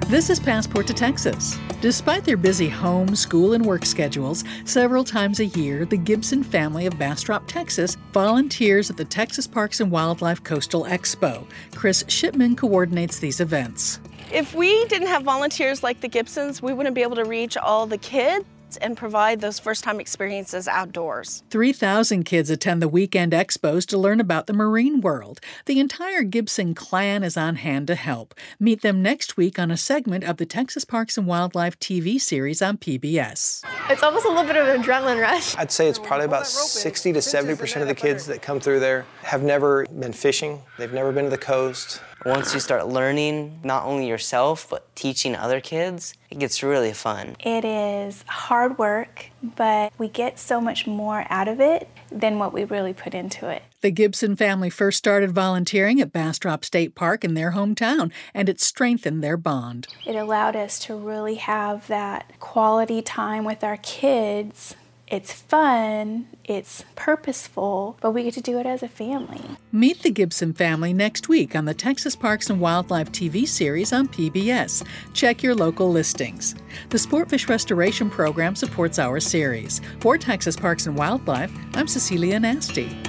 This is Passport to Texas. Despite their busy home, school, and work schedules, several times a year, the Gibson family of Bastrop, Texas, volunteers at the Texas Parks and Wildlife Coastal Expo. Chris Shipman coordinates these events. If we didn't have volunteers like the Gibsons, we wouldn't be able to reach all the kids and provide those first-time experiences outdoors. 3,000 kids attend the weekend expos to learn about the marine world. The entire Gibson clan is on hand to help. Meet them next week on a segment of the Texas Parks and Wildlife TV series on PBS. It's almost a little bit of an adrenaline rush. I'd say it's probably about 60 to 70% of the kids that come through there have never been fishing. They've never been to the coast. Once you start learning, not only yourself, but teaching other kids, it gets really fun. It is hard work, but we get so much more out of it than what we really put into it. The Gibson family first started volunteering at Bastrop State Park in their hometown, and it strengthened their bond. It allowed us to really have that quality time with our kids. It's fun, it's purposeful, but we get to do it as a family. Meet the Gibson family next week on the Texas Parks and Wildlife TV series on PBS. Check your local listings. The Sportfish Restoration Program supports our series. For Texas Parks and Wildlife, I'm Cecilia Nasty.